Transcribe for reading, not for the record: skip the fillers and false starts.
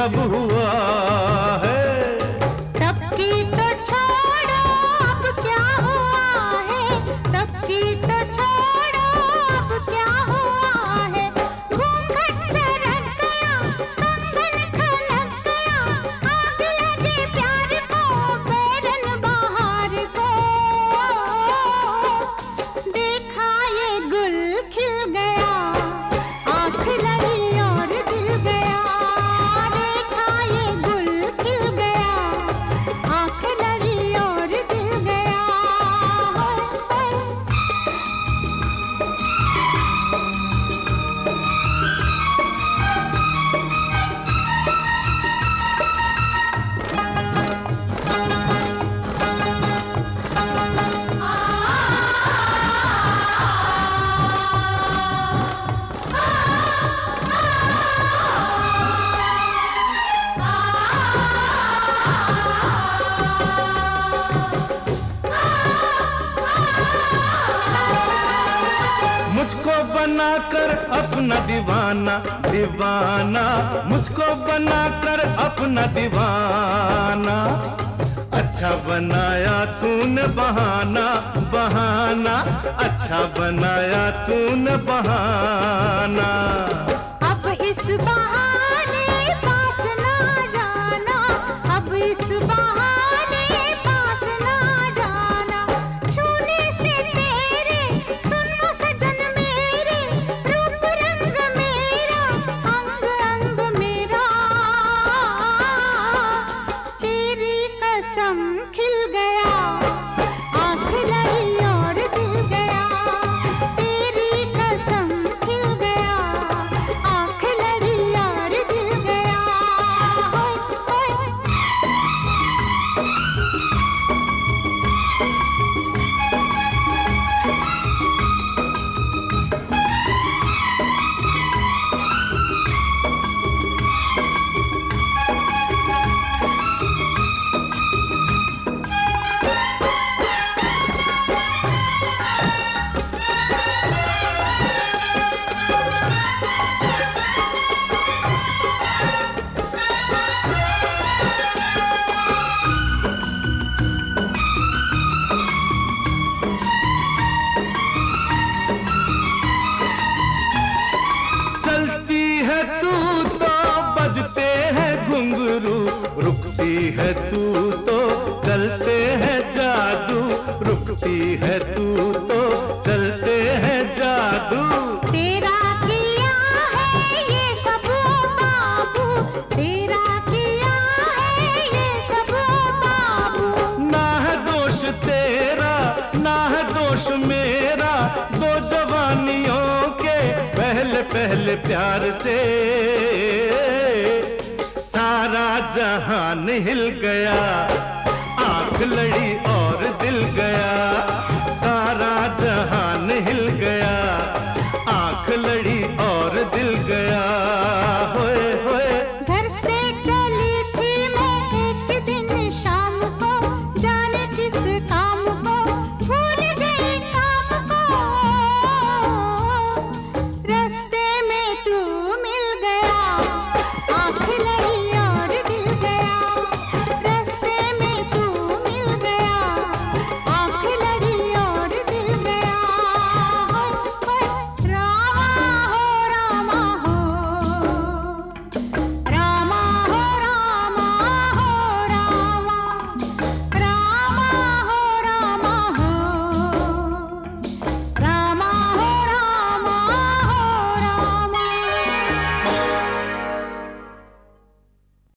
अब हुआ है। तब की तो छोड़ो अब क्या हुआ है, तब की तो छोड़ो अब क्या हुआ है। घूंघट सरक गया, कंगन खनक गया, आग लगे प्यार को, बैरन बहार को। देखा ये गुल खिल गया, आँख लड़ी और दिल गया। देखा ये गुल खिल गया, आँख लड़ी और दिल गया। मुझको बनाकर अपना दीवाना दीवाना, मुझको बनाकर अपना दीवाना। अच्छा बनाया तूने बहाना बहाना, अच्छा बनाया तूने बहाना। अब इस बहाने पास ना जाना, अब इस बहाने पास ना जाना। छूने से तेरे सुन वो सजन मेरे, रूप रंग मेरा, अंग अंग मेरा। तेरी कसम खिल गया, आँख लड़ी और दिल गया। तेरी कसम खिल गया, आँख लड़ी और दिल गया। चलती है तू तो बजते हैं घुंघरू, रुकती है तू तो चलते हैं जादू, रुकती है तू तो चलते हैं जादू। तेरा किया है ये सब बाबू, तेरा किया है ये सब बाबू। ना है दोष तेरा ना है दोष मेरा, दो जवानियों के पहले पहले प्यार से सारा जहान हिल गया, आंख लड़ी और दिल गया।